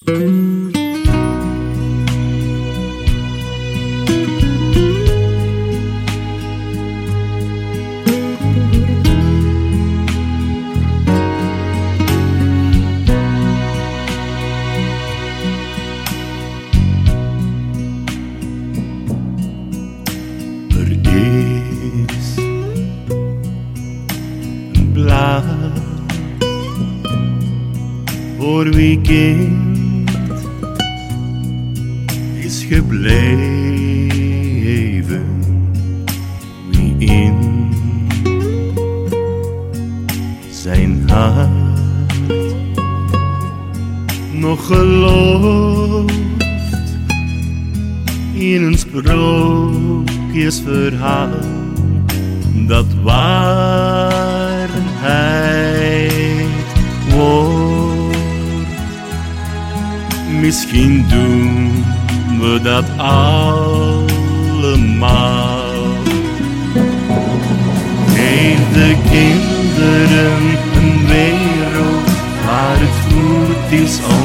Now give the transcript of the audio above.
Voor wie kind is gebleven, wie in zijn hart nog gelooft in een sprookjesverhaal dat waarheid wordt. Misschien doen we dat allemaal. Geef de kinderen een wereld waar het goed is.